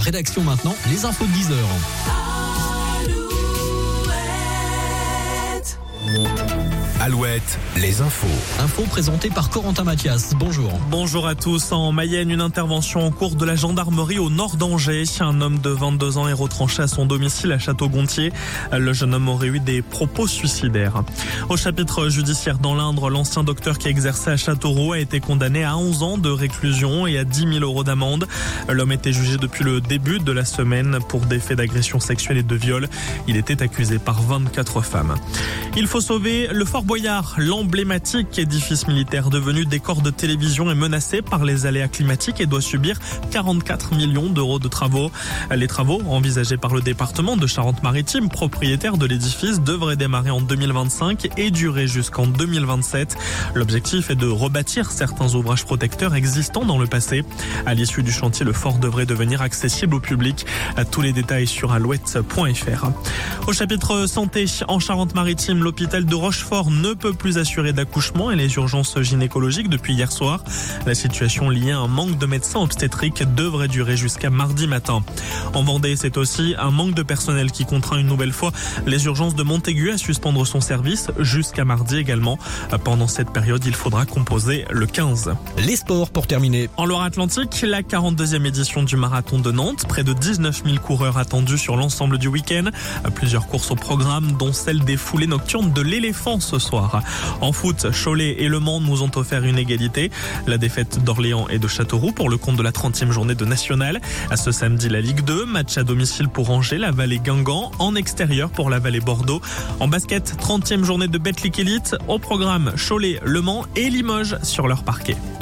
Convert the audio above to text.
rédaction maintenant, les infos de 10h. Alouette, les infos. Infos présentées par Corentin Mathias. Bonjour. Bonjour à tous. En Mayenne, une intervention en cours de la gendarmerie au nord d'Angers. Un homme de 22 ans est retranché à son domicile à Château-Gontier. Le jeune homme aurait eu des propos suicidaires. Au chapitre judiciaire dans l'Indre, l'ancien docteur qui exerçait à Châteauroux a été condamné à 11 ans de réclusion et à 10 000 € d'amende. L'homme était jugé depuis le début de la semaine pour des faits d'agression sexuelle et de viol. Il était accusé par 24 femmes. Il faut sauver le Fort Boyard. L'emblématique édifice militaire devenu décor de télévision est menacé par les aléas climatiques et doit subir 44 millions d'euros de travaux. Les travaux, envisagés par le département de Charente-Maritime, propriétaire de l'édifice, devraient démarrer en 2025 et durer jusqu'en 2027. L'objectif est de rebâtir certains ouvrages protecteurs existants dans le passé. À l'issue du chantier, le fort devrait devenir accessible au public. Tous les détails sur alouette.fr. Au chapitre santé, en Charente-Maritime, l'hôpital de Rochefort ne peut plus assurer d'accouchement et les urgences gynécologiques depuis hier soir. La situation liée à un manque de médecins obstétriques devrait durer jusqu'à mardi matin. En Vendée, c'est aussi un manque de personnel qui contraint une nouvelle fois les urgences de Montaigu à suspendre son service jusqu'à mardi également. Pendant cette période, il faudra composer le 15. Les sports pour terminer. En Loire-Atlantique, la 42e édition du marathon de Nantes. Près de 19 000 coureurs attendus sur l'ensemble du week-end. Plusieurs courses au programme, dont celle des foulées nocturnes de l'éléphant ce soir. En foot, Cholet et Le Mans nous ont offert une égalité. La défaite d'Orléans et de Châteauroux pour le compte de la 30e journée de National. À ce samedi, la Ligue 2, match à domicile pour Angers, la Vallée-Guingamp, en extérieur pour la Vallée-Bordeaux. En basket, 30e journée de Betclic Elite. Au programme, Cholet, Le Mans et Limoges sur leur parquet.